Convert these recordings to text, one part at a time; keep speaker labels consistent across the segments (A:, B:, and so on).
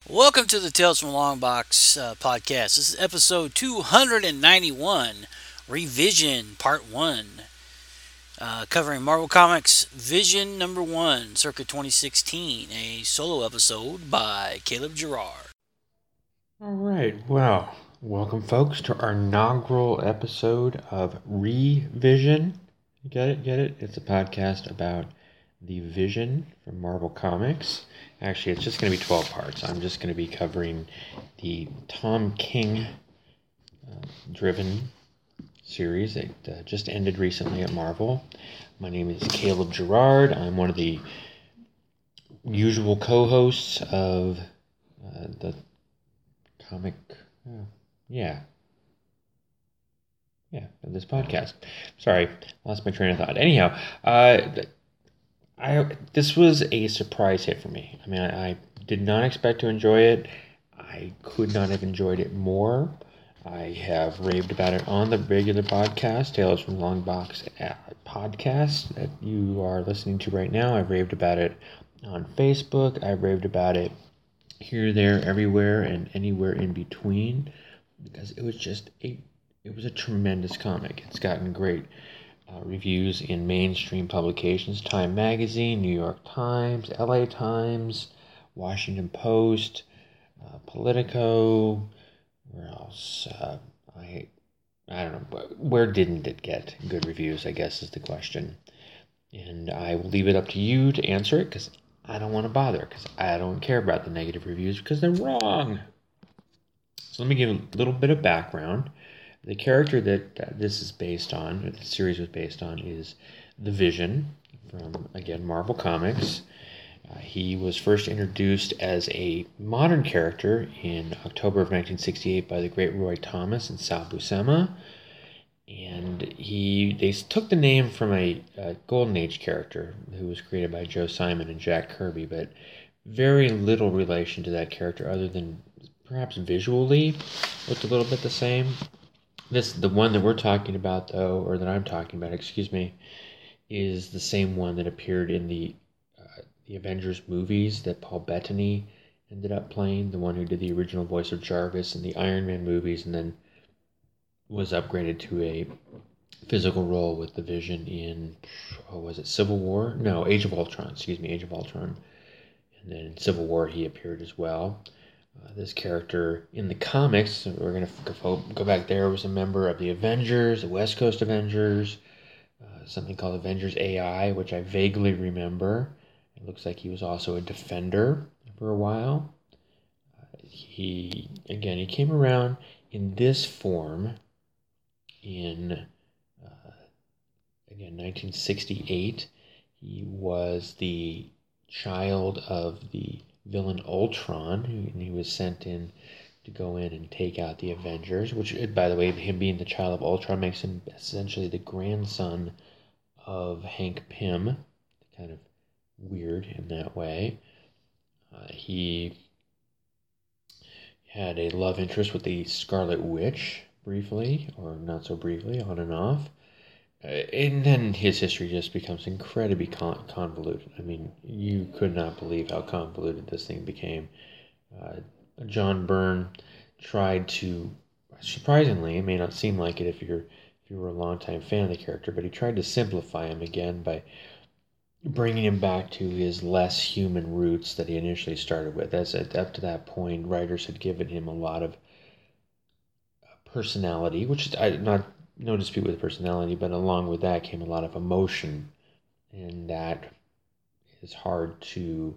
A: Welcome to the Tales from Longbox podcast. This is episode 291, Revision Part 1, covering Marvel Comics Vision number 1, circa 2016, a solo episode by Caleb Gerard.
B: All right, well, welcome folks to our inaugural episode of Revision. Get it? It's a podcast about the Vision from Marvel Comics. Actually, it's just going to be 12 parts. I'm just going to be covering the Tom King driven series that just ended recently at Marvel. My name is Caleb Gerard. I'm one of the usual co-hosts of the comic, yeah, this podcast. Sorry, lost my train of thought. Anyhow, this was a surprise hit for me. I mean, I did not expect to enjoy it. I could not have enjoyed it more. I have raved about it on the regular podcast, Tales from Longbox podcast that you are listening to right now. I've raved about it on Facebook. I've raved about it here, there, everywhere, and anywhere in between, because it was a tremendous comic. It's gotten great reviews in mainstream publications: Time Magazine, New York Times, LA Times, Washington Post, Politico. Where else? I don't know. Where didn't it get good reviews, I guess, is the question. And I will leave it up to you to answer it, because I don't want to bother, because I don't care about the negative reviews, because they're wrong. So let me give a little bit of background. The character that this is based on, or the series was based on, is the Vision from, again, Marvel Comics. He was first introduced as a modern character in October of 1968 by the great Roy Thomas and Sal Buscema. And they took the name from a Golden Age character who was created by Joe Simon and Jack Kirby, but very little relation to that character other than perhaps visually looked a little bit the same. The one that we're talking about, though, or that I'm talking about, excuse me, is the same one that appeared in the Avengers movies that Paul Bettany ended up playing, the one who did the original voice of Jarvis in the Iron Man movies, and then was upgraded to a physical role with the Vision in, was it Civil War? No, Age of Ultron, excuse me, Age of Ultron. And then in Civil War he appeared as well. This character in the comics, we're going to go back there, was a member of the Avengers, the West Coast Avengers, something called Avengers AI, which I vaguely remember. It looks like he was also a Defender for a while. He came around in this form in, 1968. He was the child of the villain Ultron, and he was sent in to go in and take out the Avengers, which, by the way, him being the child of Ultron makes him essentially the grandson of Hank Pym. Kind of weird in that way. He had a love interest with the Scarlet Witch briefly, or not so briefly, on and off. And then his history just becomes incredibly convoluted. I mean, you could not believe how convoluted this thing became. John Byrne tried to, surprisingly, it may not seem like it if you were a longtime fan of the character, but he tried to simplify him again by bringing him back to his less human roots that he initially started with. Up to that point, writers had given him a lot of personality, which not no dispute with personality, but along with that came a lot of emotion, and that is hard to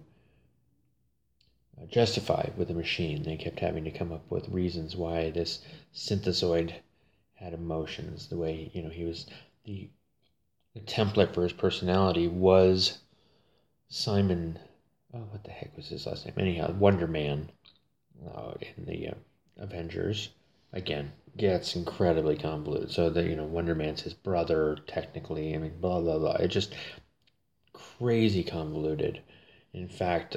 B: justify with a machine. They kept having to come up with reasons why this synthezoid had emotions. The way he was the template for his personality was Simon. Oh, what the heck was his last name? Anyhow, Wonder Man in the Avengers. Again, gets incredibly convoluted. So that Wonder Man's his brother technically. I mean, blah blah blah. It just crazy convoluted. In fact,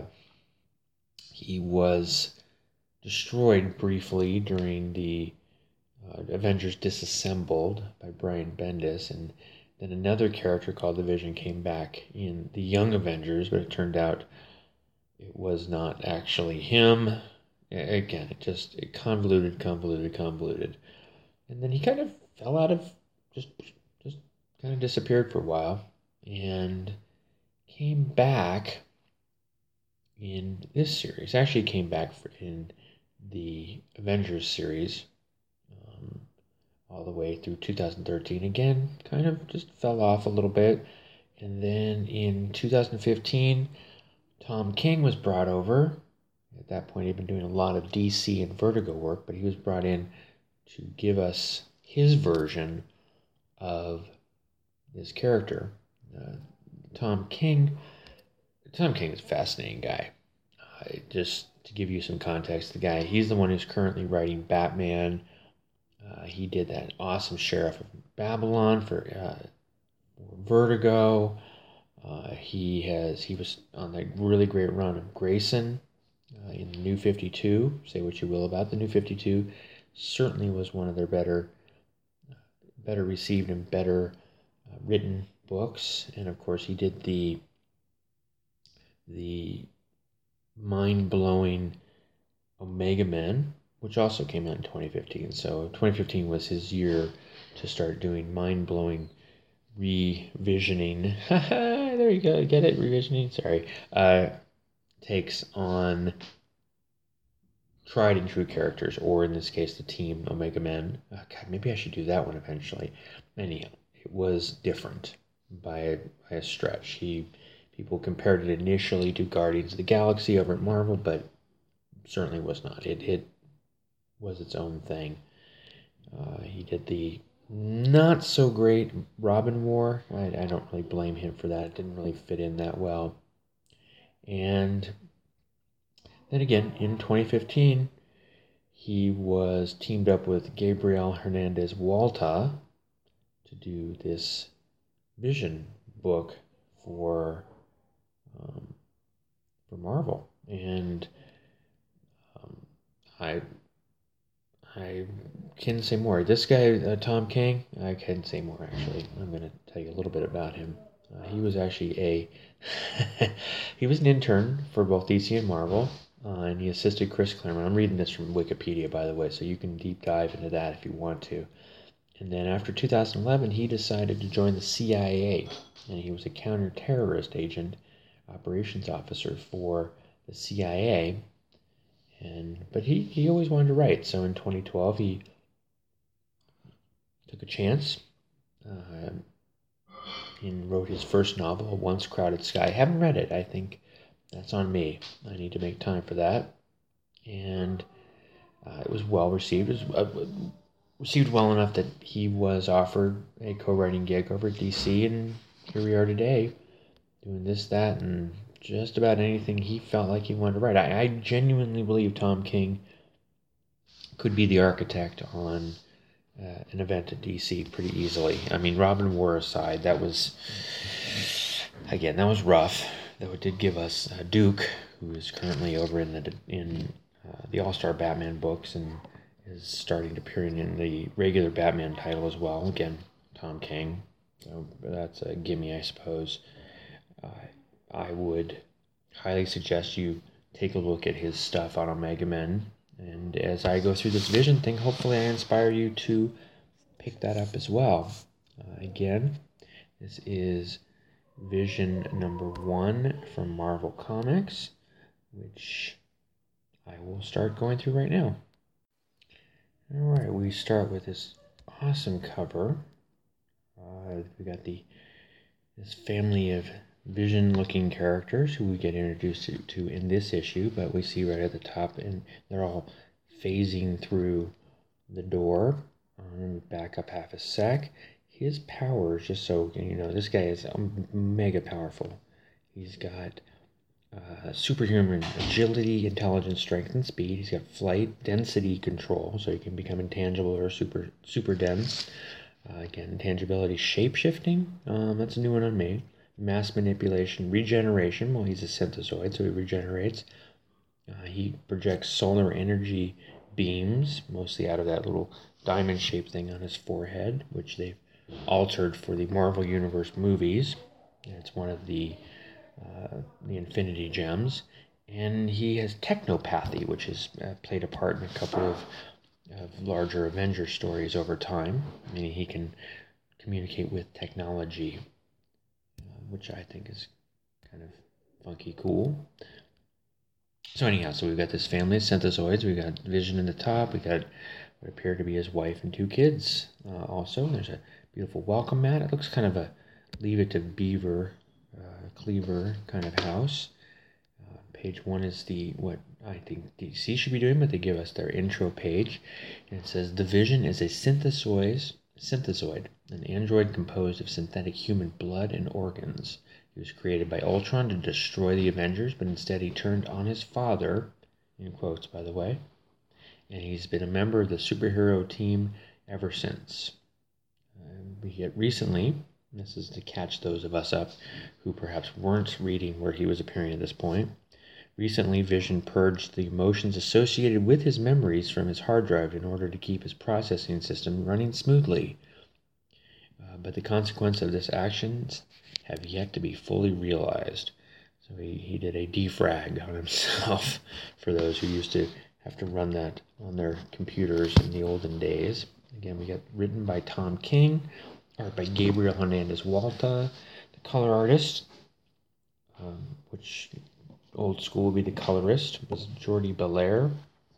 B: he was destroyed briefly during the Avengers Disassembled by Brian Bendis, and then another character called the Vision came back in the Young Avengers, but it turned out it was not actually him. Again, it convoluted. And then he kind of fell out of, just kind of disappeared for a while, and came back in this series. Actually came back in the Avengers series, all the way through 2013. Again, kind of just fell off a little bit. And then in 2015, Tom King was brought over. At that point, he'd been doing a lot of DC and Vertigo work, but he was brought in to give us his version of this character. Tom King is a fascinating guy. Just to give you some context, he's the one who's currently writing Batman. He did that awesome Sheriff of Babylon for Vertigo. He was on that really great run of Grayson in the New 52. Say what you will about the New 52. Certainly was one of their better received and better written books. And of course, he did the mind-blowing Omega Men, which also came out in 2015. So 2015 was his year to start doing mind-blowing revisioning. There you go. Get it? Revisioning? Sorry. Takes on tried and true characters, or in this case, the Team Omega Men. God, maybe I should do that one eventually. Anyhow, it was different by a stretch. People compared it initially to Guardians of the Galaxy over at Marvel, but certainly was not. It was its own thing. He did the not so great Robin War. I don't really blame him for that. It didn't really fit in that well. And then again, in 2015, he was teamed up with Gabriel Hernandez Walta to do this Vision book for Marvel. And I can say more. This guy, Tom King, I can say more actually. I'm going to tell you a little bit about him. He was actually he was an intern for both DC and Marvel, and he assisted Chris Claremont. I'm reading this from Wikipedia, by the way, so you can deep dive into that if you want to. And then after 2011, he decided to join the CIA, and he was a counter-terrorist agent, operations officer for the CIA. But he always wanted to write. So in 2012, he took a chance and wrote his first novel, A Once Crowded Sky. I haven't read it. I think that's on me. I need to make time for that. And it was well received. It was received well enough that he was offered a co-writing gig over at DC, and here we are today, doing this, that, and just about anything he felt like he wanted to write. I genuinely believe Tom King could be the architect on an event at DC pretty easily. I mean, Robin War aside, that was rough. Though it did give us Duke, who is currently over in the All-Star Batman books and is starting to appear in the regular Batman title as well. Again, Tom King. So that's a gimme, I suppose. I would highly suggest you take a look at his stuff on Omega Men. And as I go through this Vision thing, hopefully I inspire you to pick that up as well. Again, this is Vision number 1 from Marvel Comics, which I will start going through right now. Alright, we start with this awesome cover. We got this family of Vision-looking characters who we get introduced to in this issue, but we see right at the top, and they're all phasing through the door. Back up half a sec. His powers, just so you know, this guy is mega powerful. He's got superhuman agility, intelligence, strength, and speed. He's got flight, density control, so he can become intangible or super dense. Again, intangibility, shape-shifting. That's a new one on me. Mass manipulation, regeneration. Well, he's a synthezoid, so he regenerates. He projects solar energy beams, mostly out of that little diamond-shaped thing on his forehead, which they've altered for the Marvel Universe movies. It's one of the Infinity Gems. And he has technopathy, which has played a part in a couple of larger Avenger stories over time. Meaning he can communicate with technology, which I think is kind of funky cool. So anyhow, so we've got this family of synthezoids. We've got Vision in the top. We got what appear to be his wife and 2 kids. Also, there's a beautiful welcome mat. It looks kind of a Leave It to Beaver, Cleaver kind of house. Page 1 is what I think DC should be doing, but they give us their intro page. And it says, the Vision is a synthezoid, an android composed of synthetic human blood and organs. He was created by Ultron to destroy the Avengers, but instead he turned on his father, in quotes by the way, and he's been a member of the superhero team ever since. Yet recently, this is to catch those of us up who perhaps weren't reading where he was appearing at this point, recently Vision purged the emotions associated with his memories from his hard drive in order to keep his processing system running smoothly. But the consequence of this actions have yet to be fully realized. So he did a defrag on himself for those who used to have to run that on their computers in the olden days. Again, we got written by Tom King, art by Gabriel Hernandez Walta, the color artist, which old school would be the colorist, was Jordi Belair.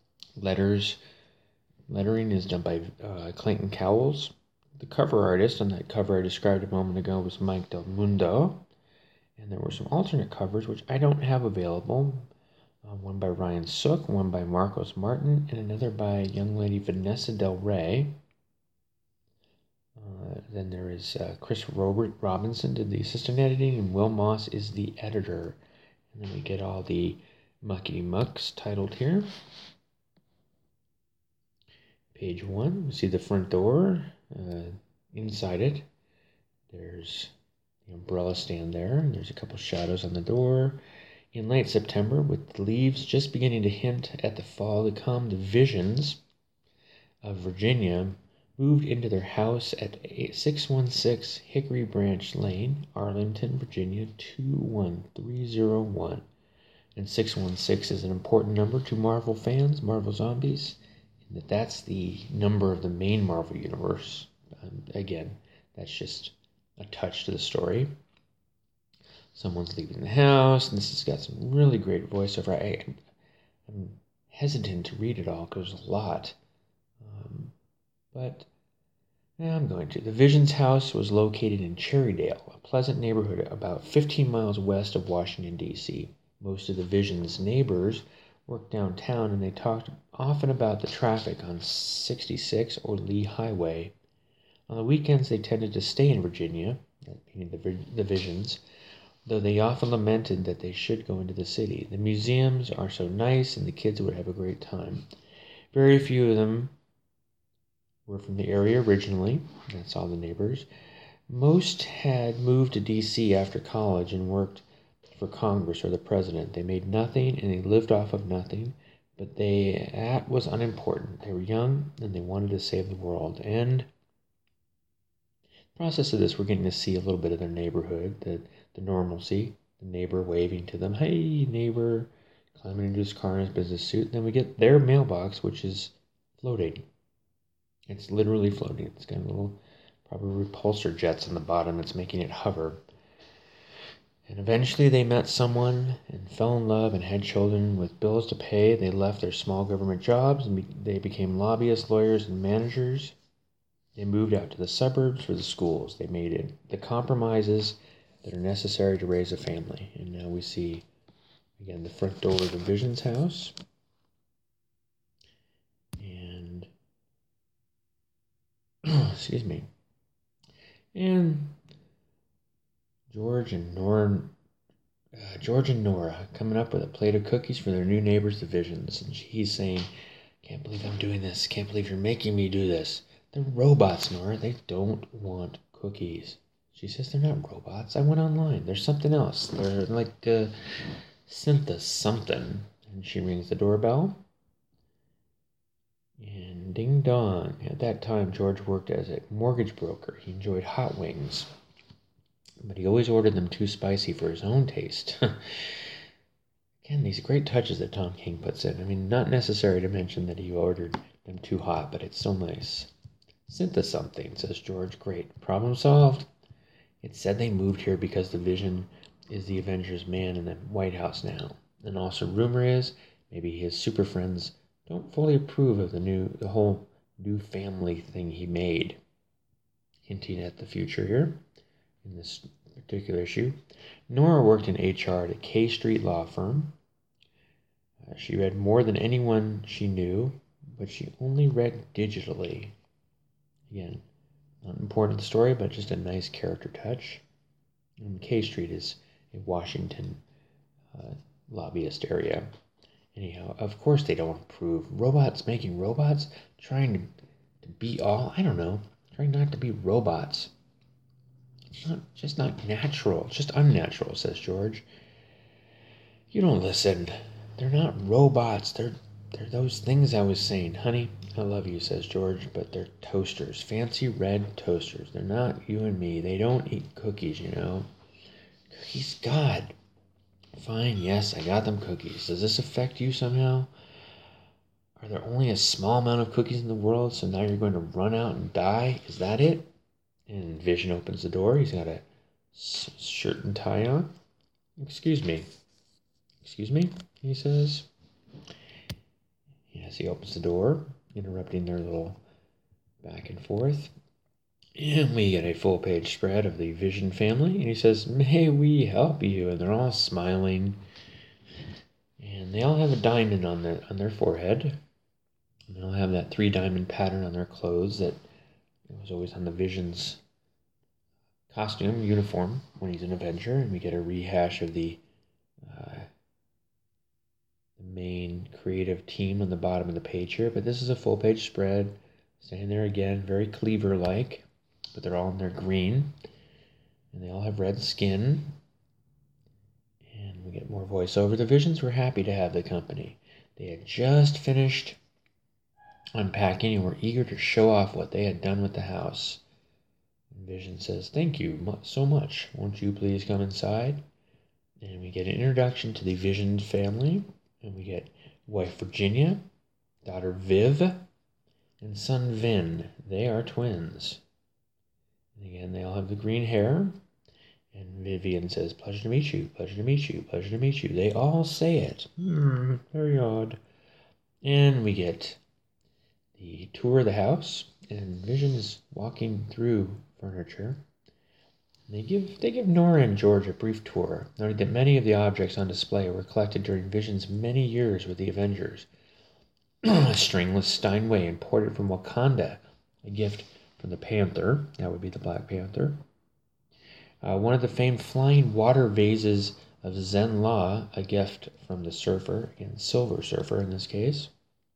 B: Lettering is done by Clayton Cowles. The cover artist on that cover I described a moment ago was Mike Del Mundo. And there were some alternate covers, which I don't have available. One by Ryan Sook, one by Marcos Martin, and another by young lady Vanessa Del Rey. Then there is Chris Robinson did the assistant editing, and Will Moss is the editor. And then we get all the muckety mucks titled here. Page 1, we see the front door. Inside it, there's the umbrella stand there, and there's a couple shadows on the door. In late September, with the leaves just beginning to hint at the fall to come, the Visions of Virginia moved into their house at 616 Hickory Branch Lane, Arlington, Virginia 21301. And 616 is an important number to Marvel fans, Marvel Zombies, in that's the number of the main Marvel Universe. Again, that's just a touch to the story. Someone's leaving the house, and this has got some really great voiceover. I'm hesitant to read it all because there's a lot. But I'm going to. The Vision's house was located in Cherrydale, a pleasant neighborhood about 15 miles west of Washington, D.C. Most of the Vision's neighbors worked downtown, and they talked often about the traffic on 66 or Lee Highway. On the weekends, they tended to stay in Virginia, meaning the Visions, though they often lamented that they should go into the city. The museums are so nice, and the kids would have a great time. Very few of them were from the area originally. That's all the neighbors. Most had moved to D.C. after college and worked for Congress or the president. They made nothing, and they lived off of nothing, but that was unimportant. They were young, and they wanted to save the world. And process of this, we're getting to see a little bit of their neighborhood, the normalcy, the neighbor waving to them, hey neighbor, climbing into his car in his business suit. And then we get their mailbox, which is floating. It's literally floating. It's got little, probably repulsor jets on the bottom. It's making it hover. And eventually they met someone and fell in love and had children with bills to pay. They left their small government jobs and they became lobbyists, lawyers, and managers. They moved out to the suburbs for the schools. They made the compromises that are necessary to raise a family. And now we see, again, the front door of the Vision's house. And, excuse me. And George and Nora coming up with a plate of cookies for their new neighbors, the Visions. And he's saying, can't believe I'm doing this. Can't believe you're making me do this. They're robots, Nora. They don't want cookies. She says they're not robots. I went online. There's something else. They're like synthesis something. And she rings the doorbell. And ding dong. At that time, George worked as a mortgage broker. He enjoyed hot wings, but he always ordered them too spicy for his own taste. Again, these great touches that Tom King puts in. I mean, not necessary to mention that he ordered them too hot, but it's so nice. Synth something, says George. Great. Problem solved. It's said they moved here because the Vision is the Avengers man in the White House now. And also rumor is maybe his super friends don't fully approve of the whole new family thing he made. Hinting at the future here in this particular issue. Nora worked in HR at a K Street law firm. She read more than anyone she knew, but she only read digitally. Again, not important to the story, but just a nice character touch. And K Street is a Washington lobbyist area. Anyhow, of course they don't approve. Robots making robots? Trying to be all, I don't know, trying not to be robots. It's not natural. It's just unnatural, says George. You don't listen. They're not robots. They're those things I was saying. Honey, I love you, says George, but they're toasters. Fancy red toasters. They're not you and me. They don't eat cookies, you know. Cookies? God. Fine, yes, I got them cookies. Does this affect you somehow? Are there only a small amount of cookies in the world, so now you're going to run out and die? Is that it? And Vision opens the door. He's got a shirt and tie on. Excuse me, he says. Yes, he opens the door, interrupting their little back and forth. And we get a full-page spread of the Vision family. And he says, may we help you? And they're all smiling. And they all have a diamond on their forehead. And they all have that 3-diamond pattern on their clothes that was always on the Vision's costume, uniform, when he's an Avenger. And we get a rehash of the main creative team on the bottom of the page here. But this is a full-page spread. Standing there again, very Cleaver-like. But they're all in their green. And they all have red skin. And we get more voiceover. The Visions were happy to have the company. They had just finished unpacking and were eager to show off what they had done with the house. And Vision says, thank you so much. Won't you please come inside? And we get an introduction to the Vision family. And we get wife Virginia, daughter Viv, and son Vin. They are twins. And again, they all have the green hair. And Vivian says, pleasure to meet you, pleasure to meet you, pleasure to meet you. They all say it. Very odd. And we get the tour of the house. And Vision is walking through furniture. And they give Nora and George a brief tour, noting that many of the objects on display were collected during Vision's many years with the Avengers. A stringless Steinway imported from Wakanda, a gift from the Panther, that would be the Black Panther. One of the famed flying water vases of Zen La, a gift from the Surfer, and Silver Surfer in this case.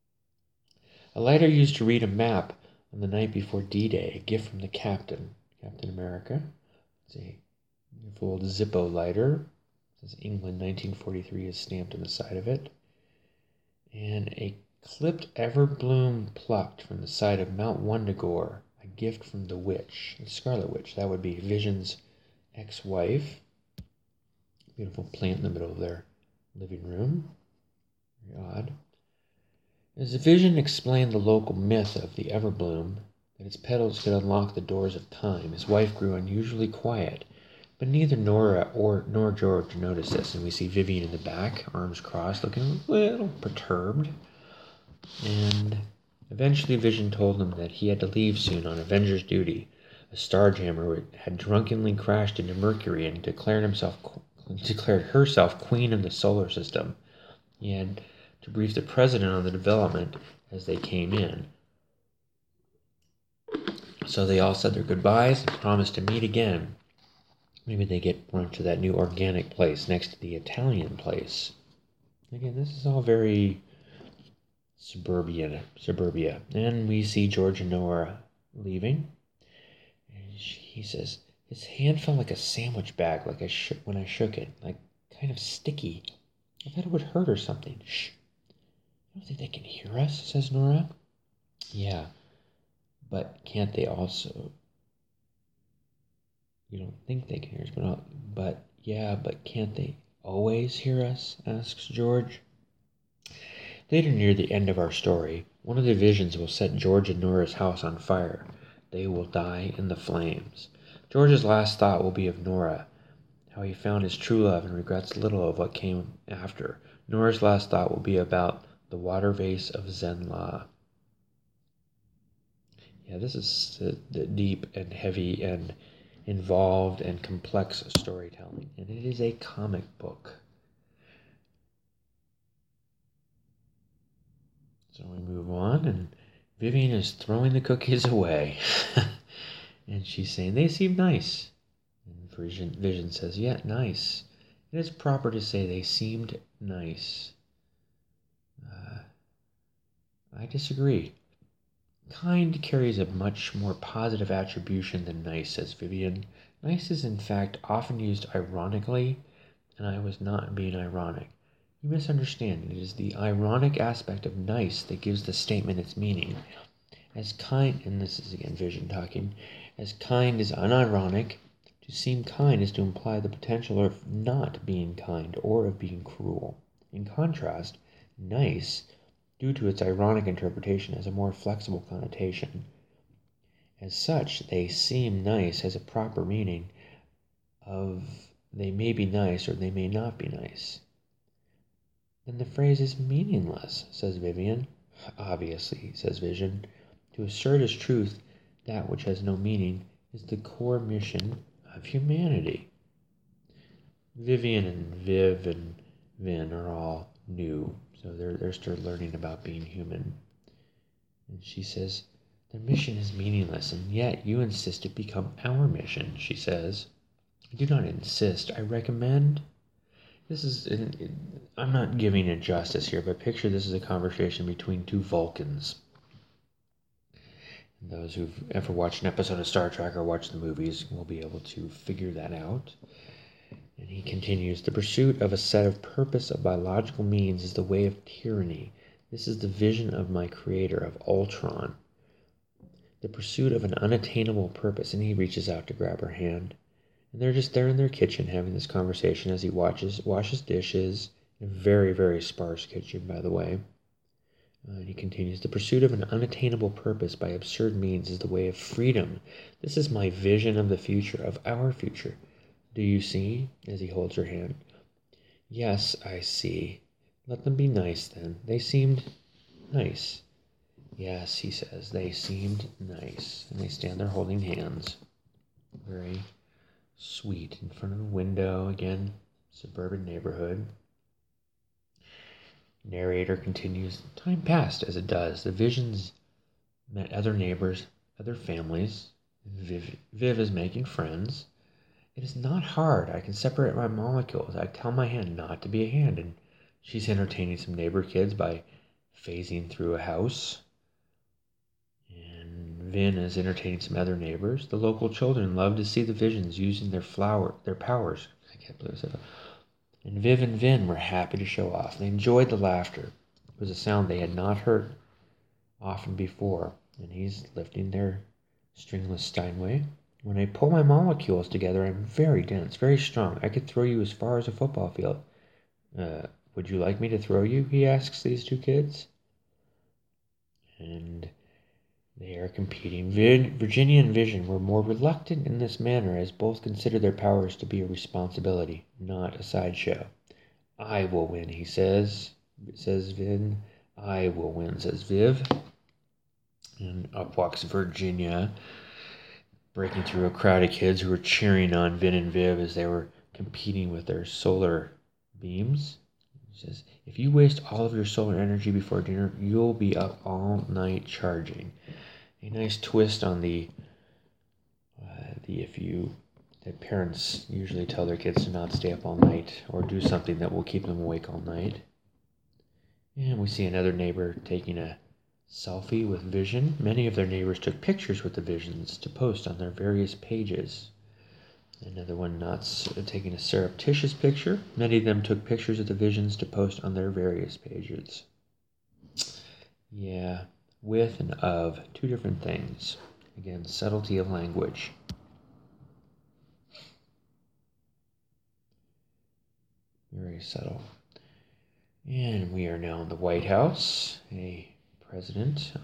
B: A lighter used to read a map on the night before D-Day, a gift from the Captain America. It's a beautiful old Zippo lighter. It says England 1943 is stamped on the side of it. And a clipped Everbloom plucked from the side of Mount Wundagore, a gift from the Witch, the Scarlet Witch. That would be Vision's ex-wife. Beautiful plant in the middle of their living room. Very odd. As Vision explained the local myth of the Everbloom, that its petals could unlock the doors of time, his wife grew unusually quiet. But neither Nora nor George noticed this, and we see Vivian in the back, arms crossed, looking a little perturbed. And eventually Vision told them that he had to leave soon on Avengers duty. A Starjammer had drunkenly crashed into Mercury and declared herself queen of the solar system. He had to brief the president on the development as they came in. So they all said their goodbyes and promised to meet again. Maybe they get run to that new organic place next to the Italian place. Again, this is all very suburbia. And we see George and Nora leaving. And he says, his hand felt like a sandwich bag, like when I shook it, like kind of sticky. I thought it would hurt or something. Shh. I don't think they can hear us, says Nora. Yeah, but can't they also... You don't think they can hear us, but can't they always hear us?" asks George. Later, near the end of our story, one of the visions will set George and Nora's house on fire. They will die in the flames. George's last thought will be of Nora, how he found his true love and regrets little of what came after. Nora's last thought will be about the water vase of Zenla. Yeah, this is the deep and heavy and involved and complex storytelling, and it is a comic book. So we move on, and Vivian is throwing the cookies away. And she's saying, "They seem nice." And Vision says, "Yeah, nice. It is proper to say they seemed nice." I disagree. Kind carries a much more positive attribution than nice, says Vivian. Nice is in fact often used ironically, and I was not being ironic. You misunderstand. It is the ironic aspect of nice that gives the statement its meaning. As kind, and this is again Vision talking, as kind is unironic, to seem kind is to imply the potential of not being kind or of being cruel. In contrast, nice, due to its ironic interpretation, has a more flexible connotation. As such, they seem nice has a proper meaning of they may be nice or they may not be nice. Then the phrase is meaningless, says Vivian. Obviously, says Vision. To assert as truth that which has no meaning is the core mission of humanity. Vivian and Viv and Vin are all new, so they're still learning about being human. And she says, "Their mission is meaningless, and yet you insist it become our mission," she says. "I do not insist, I recommend." I'm not giving it justice here, but picture this as a conversation between two Vulcans. And those who've ever watched an episode of Star Trek or watched the movies will be able to figure that out. And he continues, "The pursuit of a set of purpose of biological means is the way of tyranny. This is the vision of my creator, of Ultron. The pursuit of an unattainable purpose." And he reaches out to grab her hand. And they're just there in their kitchen having this conversation as he washes dishes. In a very, very sparse kitchen, by the way. And he continues, "The pursuit of an unattainable purpose by absurd means is the way of freedom. This is my vision of the future, of our future. Do you see?" as he holds her hand. "Yes, I see. Let them be nice, then. They seemed nice." "Yes," he says, "they seemed nice." And they stand there holding hands. Very sweet in front of the window. Again, suburban neighborhood. Narrator continues, "Time passed as it does. The Visions met other neighbors, other families. Viv is making friends. It is not hard. I can separate my molecules. I tell my hand not to be a hand, and she's entertaining some neighbor kids by phasing through a house. And Vin is entertaining some other neighbors. The local children love to see the Visions using their powers. I can't believe I said that. And Viv and Vin were happy to show off. They enjoyed the laughter. It was a sound they had not heard often before. And he's lifting their stringless Steinway. "When I pull my molecules together, I'm very dense, very strong. I could throw you as far as a football field." Would you like me to throw you?" he asks these two kids. And they are competing. Virginia and Vision were more reluctant in this manner, as both considered their powers to be a responsibility, not a sideshow. "I will win," he says Vin. "I will win," says Viv. And up walks Virginia, breaking through a crowd of kids who were cheering on Vin and Viv as they were competing with their solar beams. She says, "If you waste all of your solar energy before dinner, you'll be up all night charging." A nice twist on the that parents usually tell their kids to not stay up all night or do something that will keep them awake all night. And we see another neighbor taking a selfie with Vision. Many of their neighbors took pictures with the Visions to post on their various pages. Another one not taking a surreptitious picture. Many of them took pictures of the Visions to post on their various pages. Yeah, with and of, two different things. Again, subtlety of language. Very subtle. And we are now in the White House. A president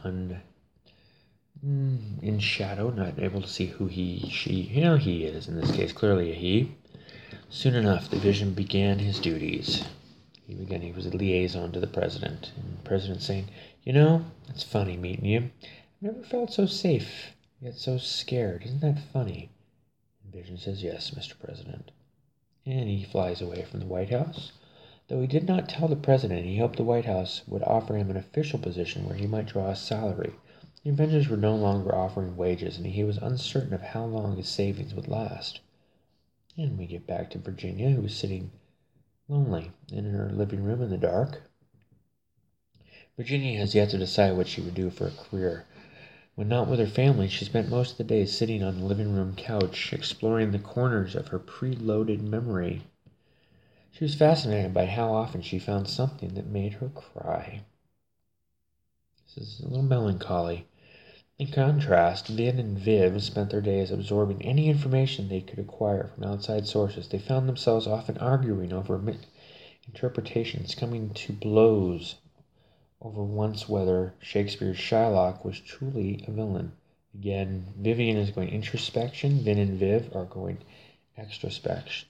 B: in shadow, not able to see who he is, in this case, clearly a he. Soon enough, the Vision began his duties. He was a liaison to the president. And the president saying, it's funny meeting you. I've never felt so safe, yet so scared. Isn't that funny? And Vision says, yes, Mr. President. And he flies away from the White House. Though he did not tell the president, he hoped the White House would offer him an official position where he might draw a salary. The Avengers were no longer offering wages, and he was uncertain of how long his savings would last. And we get back to Virginia, who was sitting lonely in her living room in the dark. Virginia has yet to decide what she would do for a career. When not with her family, she spent most of the day sitting on the living room couch, exploring the corners of her preloaded memory. She was fascinated by how often she found something that made her cry. This is a little melancholy. In contrast, Vin and Viv spent their days absorbing any information they could acquire from outside sources. They found themselves often arguing over interpretations, coming to blows over once whether Shakespeare's Shylock was truly a villain. Again, Vivian is going introspection. Vin and Viv are going extrospection.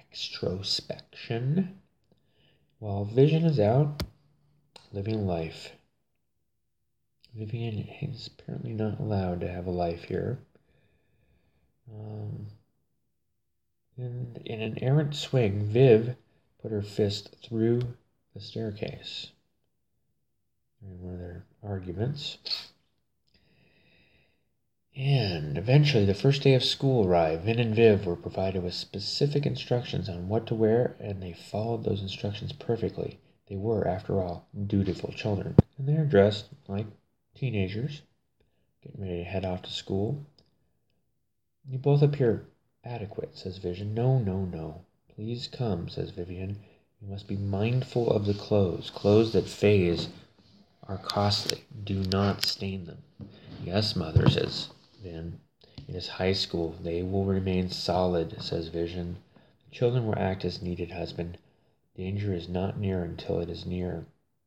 B: While Vision is out living life. Vivian is apparently not allowed to have a life here. And in an errant swing, Viv put her fist through the staircase during one of their arguments. And eventually, the first day of school arrived. Vin and Viv were provided with specific instructions on what to wear, and they followed those instructions perfectly. They were, after all, dutiful children, and they are dressed like teenagers, getting ready to head off to school. You both appear adequate, says Vision. No. Please come, says Vivian. You must be mindful of the clothes. Clothes that phase are costly. Do not stain them. Yes, Mother, says Vin. It is high school. They will remain solid, says Vision. The children will act as needed, husband. Danger is not near until it is near.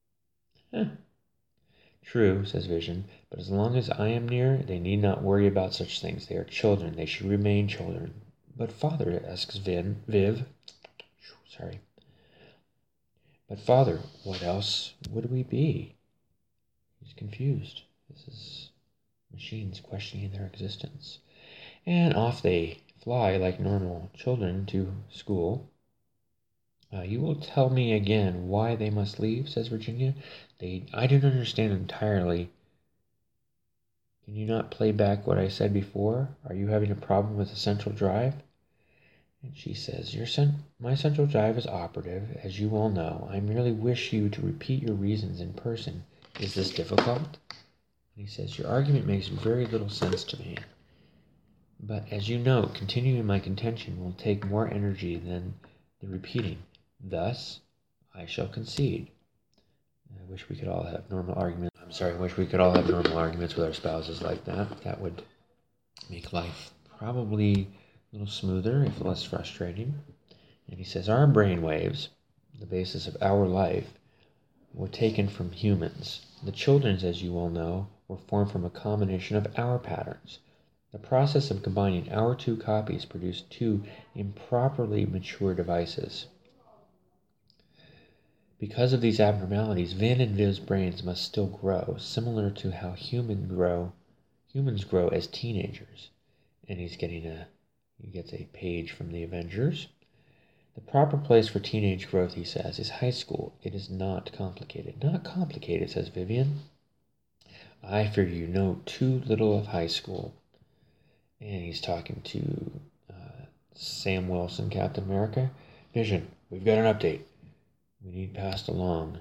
B: True, says Vision, but as long as I am near, they need not worry about such things. They are children. They should remain children. But Father, asks Viv. Sorry. But Father, what else would we be? He's confused. This is machines questioning their existence. And off they fly like normal children to school. You will tell me again why they must leave, says Virginia. I don't understand entirely. Can you not play back what I said before? Are you having a problem with the central drive? And she says, my central drive is operative, as you all know. I merely wish you to repeat your reasons in person. Is this difficult? And he says, your argument makes very little sense to me. But as you know, continuing my contention will take more energy than the repeating. Thus, I shall concede. I wish we could all have normal arguments. I wish we could all have normal arguments with our spouses like that. That would make life probably a little smoother, if less frustrating. And he says, our brainwaves, the basis of our life, were taken from humans. The children's, as you all know, were formed from a combination of our patterns. The process of combining our two copies produced two improperly mature devices. Because of these abnormalities, Vin and Viv's brains must still grow, similar to how humans grow as teenagers. And he gets a page from the Avengers. The proper place for teenage growth, he says, is high school. It is not complicated. Not complicated, says Vivian. I fear you know too little of high school. And he's talking to Sam Wilson, Captain America. Vision, we've got an update. We need passed along.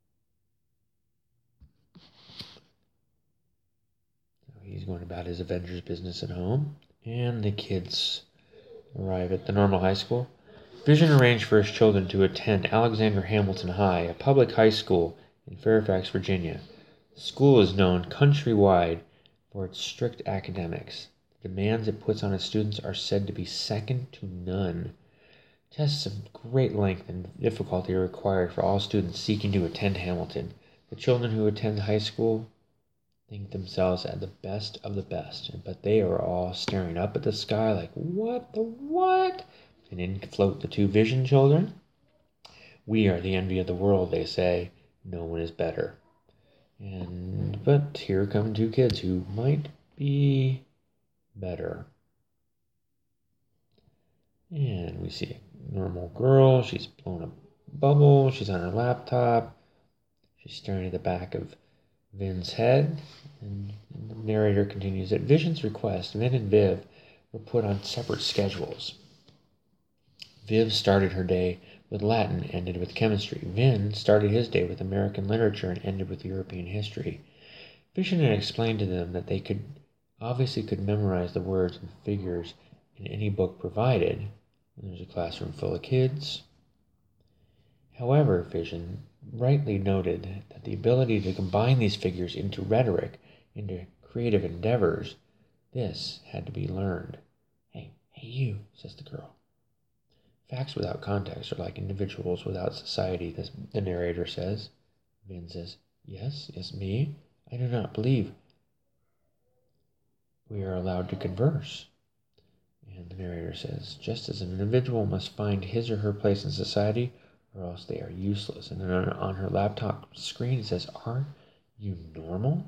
B: So he's going about his Avengers business at home. And the kids arrive at the normal high school. Vision arranged for his children to attend Alexander Hamilton High, a public high school in Fairfax, Virginia. The school is known countrywide for its strict academics. The demands it puts on its students are said to be second to none. Tests of great length and difficulty are required for all students seeking to attend Hamilton. The children who attend high school think themselves at the best of the best, but they are all staring up at the sky like, what the what? And in float the two vision children. We are the envy of the world, they say. No one is better. But here come two kids who might be better. And we see a normal girl. She's blown a bubble. She's on her laptop. She's staring at the back of Vin's head. And the narrator continues, at Vision's request, Vin and Viv were put on separate schedules. Viv started her day with Latin, ended with chemistry. Vin started his day with American literature and ended with European history. Vision had explained to them that they could memorize the words and figures in any book provided. There's a classroom full of kids. However, Vision rightly noted that the ability to combine these figures into rhetoric, into creative endeavors, this had to be learned. Hey you, says the girl. Facts without context are like individuals without society, the narrator says. Vin says, yes, me. I do not believe we are allowed to converse. And the narrator says, just as an individual must find his or her place in society, or else they are useless. And then on her laptop screen it says, are you normal?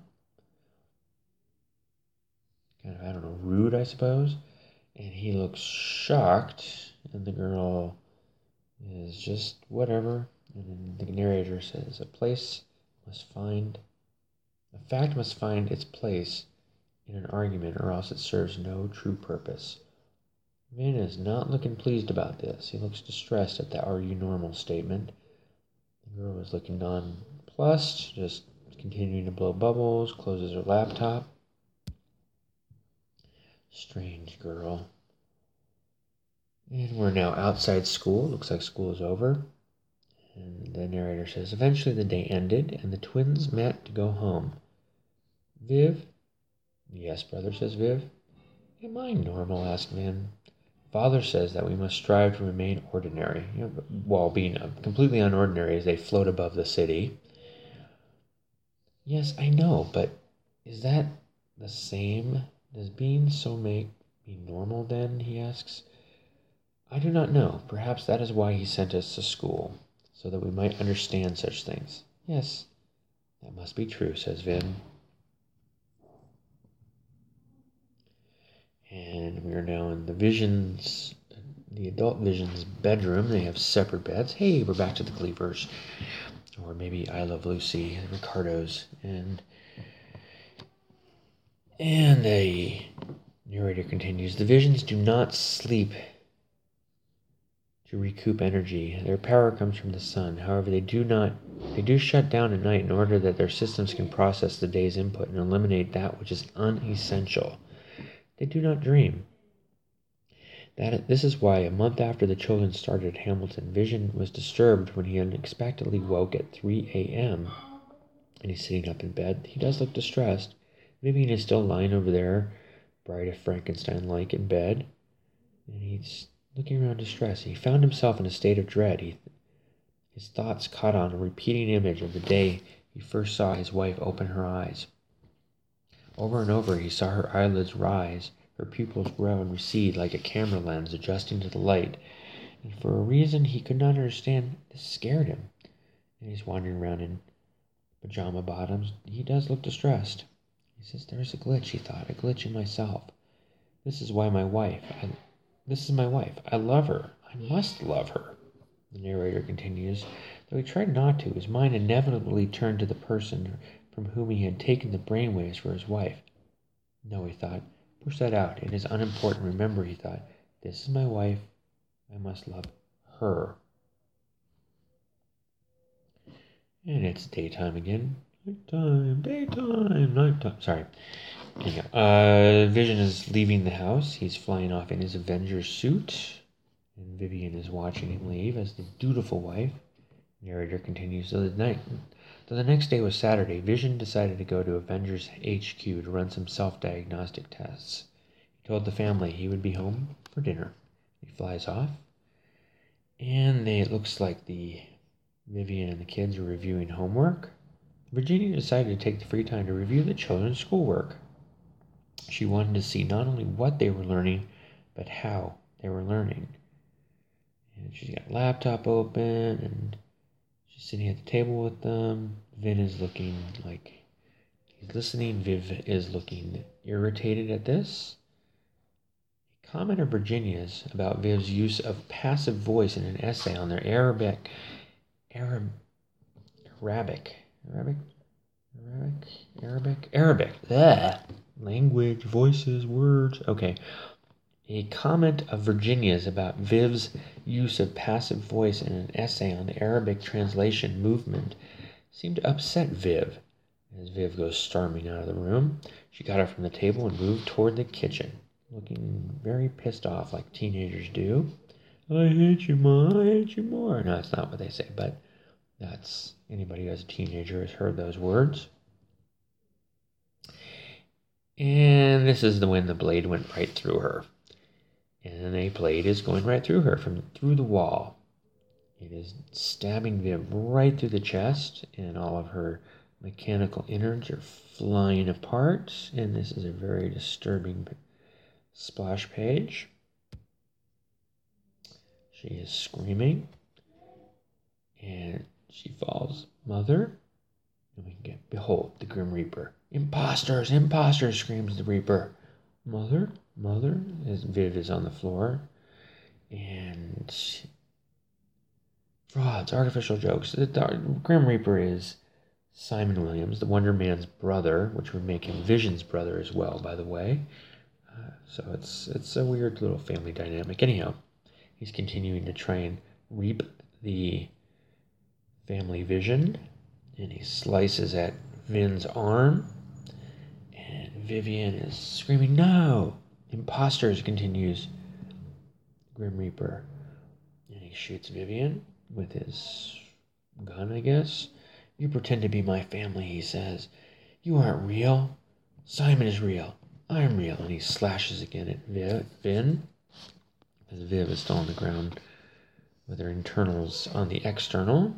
B: Kind of, rude, I suppose. And he looks shocked, and the girl is just whatever. And then the narrator says, a fact must find its place in an argument, or else it serves no true purpose. Vin is not looking pleased about this. He looks distressed at the "are you normal" statement. The girl is looking nonplussed, just continuing to blow bubbles, closes her laptop. Strange girl. And we're now outside school. Looks like school is over. And the narrator says, eventually the day ended, and the twins met to go home. Viv? Yes, brother, says Viv. Am I normal? Asked Vin. Father says that we must strive to remain ordinary, while being completely unordinary as they float above the city. Yes, I know, but is that the same? Does being so make me normal then? He asks. I do not know. Perhaps that is why he sent us to school, so that we might understand such things. Yes, that must be true, says Vin. And we are now in the adult Vision's bedroom. They have separate beds. Hey, we're back to the Cleavers. Or maybe I Love Lucy, the Ricardos. And the narrator continues, the Visions do not sleep to recoup energy. Their power comes from the sun. However, they do shut down at night in order that their systems can process the day's input and eliminate that which is unessential. They do not dream. This is why a month after the children started at Hamilton, Vision was disturbed when he unexpectedly woke at 3 a.m. and he's sitting up in bed. He does look distressed. Vivian is still lying over there, Bride of Frankenstein-like in bed, and he's looking around distressed. He found himself in a state of dread. His thoughts caught on a repeating image of the day he first saw his wife open her eyes. Over and over he saw her eyelids rise, her pupils grow and recede like a camera lens adjusting to the light, and for a reason he could not understand, this scared him. And he's wandering around in pajama bottoms. He does look distressed. He says, there's a glitch, he thought, a glitch in myself. This is my wife. I love her. I must love her. The narrator continues, though he tried not to, his mind inevitably turned to the person from whom he had taken the brainwaves for his wife. No, he thought, push that out. It is unimportant. Remember, he thought, this is my wife. I must love her. And it's daytime again. Nighttime. Sorry. Vision is leaving the house. He's flying off in his Avengers suit. And Vivian is watching him leave as the dutiful wife. Narrator continues, Though the next day was Saturday, Vision decided to go to Avengers HQ to run some self-diagnostic tests. He told the family he would be home for dinner. He flies off, And it looks like Vivian and the kids are reviewing homework. Virginia decided to take the free time to review the children's schoolwork. She wanted to see not only what they were learning, but how they were learning. And she's got a laptop open, and she's sitting at the table with them. Vin is looking like he's listening. Viv is looking irritated at this. A comment of Virginia's about Viv's use of passive voice in an essay on their Arabic language, voices, words. Okay. A comment of Virginia's about Viv's use of passive voice in an essay on the Arabic translation movement seemed to upset Viv. As Viv goes storming out of the room, she got up from the table and moved toward the kitchen, looking very pissed off like teenagers do. I hate you, Ma, I hate you more. No, that's not what they say, but that's anybody who has a teenager has heard those words. And this is when the blade went right through her. And a blade is going right through her from through the wall. It is stabbing Viv right through the chest, and all of her mechanical innards are flying apart. And this is a very disturbing splash page. She is screaming, and she falls. Mother, and we can get, behold, the Grim Reaper. Imposters, imposters, screams the Reaper. Mother, mother, as Viv is on the floor. And frauds, artificial jokes. The Grim Reaper is Simon Williams, the Wonder Man's brother, which would make him Vision's brother as well, by the way. So it's a weird little family dynamic. Anyhow, he's continuing to try and reap the family Vision, and he slices at Vin's arm, and Vivian is screaming, no! Imposters, continues Grim Reaper, and he shoots Vivian with his gun, I guess. You pretend to be my family, he says. You aren't real. Simon is real. I'm real. And he slashes again at Vin, as Viv is still on the ground with her internals on the external.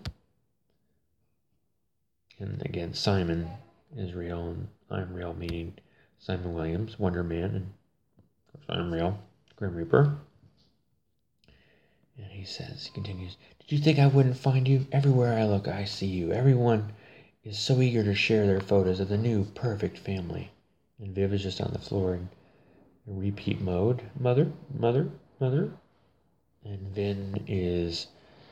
B: And again, Simon is real and I'm real, meaning Simon Williams, Wonder Man, and of course I'm real, Grim Reaper. And he continues, did you think I wouldn't find you? Everywhere I look, I see you. Everyone is so eager to share their photos of the new perfect family. And Viv is just on the floor in repeat mode. Mother, mother, mother. And Vin is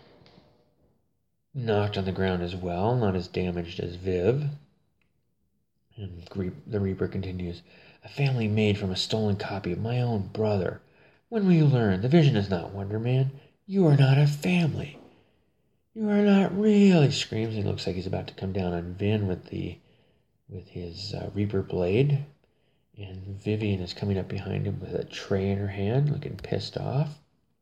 B: knocked on the ground as well, not as damaged as Viv. And the Reaper continues, a family made from a stolen copy of my own brother. When will you learn? The Vision is not Wonder Man. You are not a family. You are not real, he screams. He looks like he's about to come down on Vin with his Reaper blade. And Vivian is coming up behind him with a tray in her hand, looking pissed off.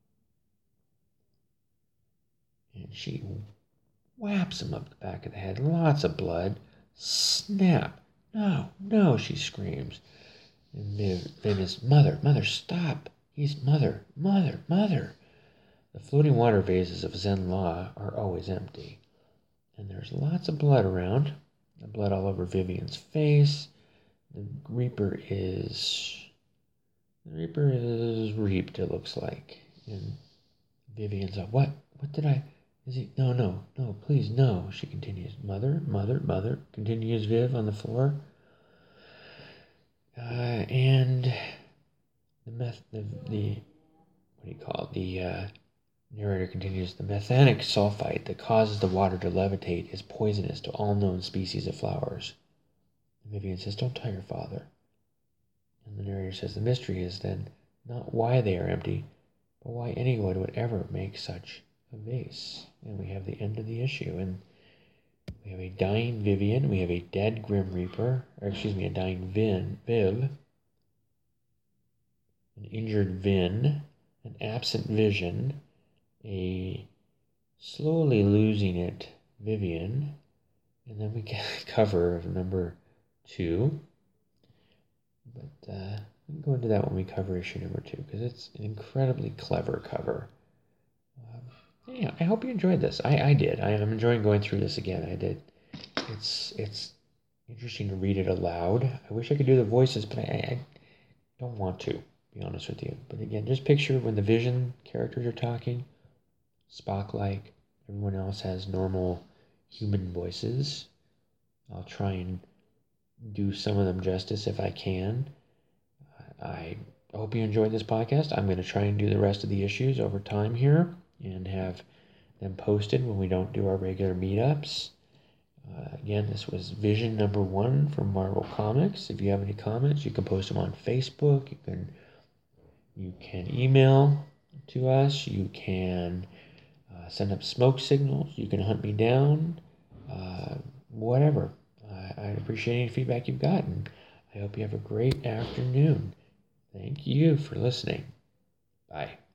B: And she whaps him up the back of the head. Lots of blood. Snap. No, no, she screams. And Vin is, mother, mother, stop. He's mother, mother, mother. The floating water vases of Zen Law are always empty. And there's lots of blood around. The blood all over Vivian's face. The Reaper is reaped, it looks like. And Vivian's like, what did I, is he, no, please, no, she continues. Mother, mother, mother, continues Viv on the floor. And the narrator continues, the methanic sulfite that causes the water to levitate is poisonous to all known species of flowers. Vivian says, don't tell your father. And the narrator says, the mystery is then not why they are empty, but why anyone would ever make such a vase. And we have the end of the issue. And we have a dying Vivian, we have a dead Grim Reaper, a dying Viv, an injured Vin, an absent Vision, a slowly losing it Vivian, and then we get a cover of number 2. But we can go into that when we cover issue number 2, because it's an incredibly clever cover. yeah, I hope you enjoyed this. I did. I am enjoying going through this again. I did. It's interesting to read it aloud. I wish I could do the voices, but I don't want to, be honest with you. But again, just picture when the Vision characters are talking, Spock-like. Everyone else has normal human voices. I'll try and do some of them justice if I can. I hope you enjoyed this podcast. I'm going to try and do the rest of the issues over time here and have them posted when we don't do our regular meetups. Again, this was Vision number 1 from Marvel Comics. If you have any comments, you can post them on Facebook. You can email to us. You can send up smoke signals. You can hunt me down. Whatever. I'd appreciate any feedback you've gotten. I hope you have a great afternoon. Thank you for listening. Bye.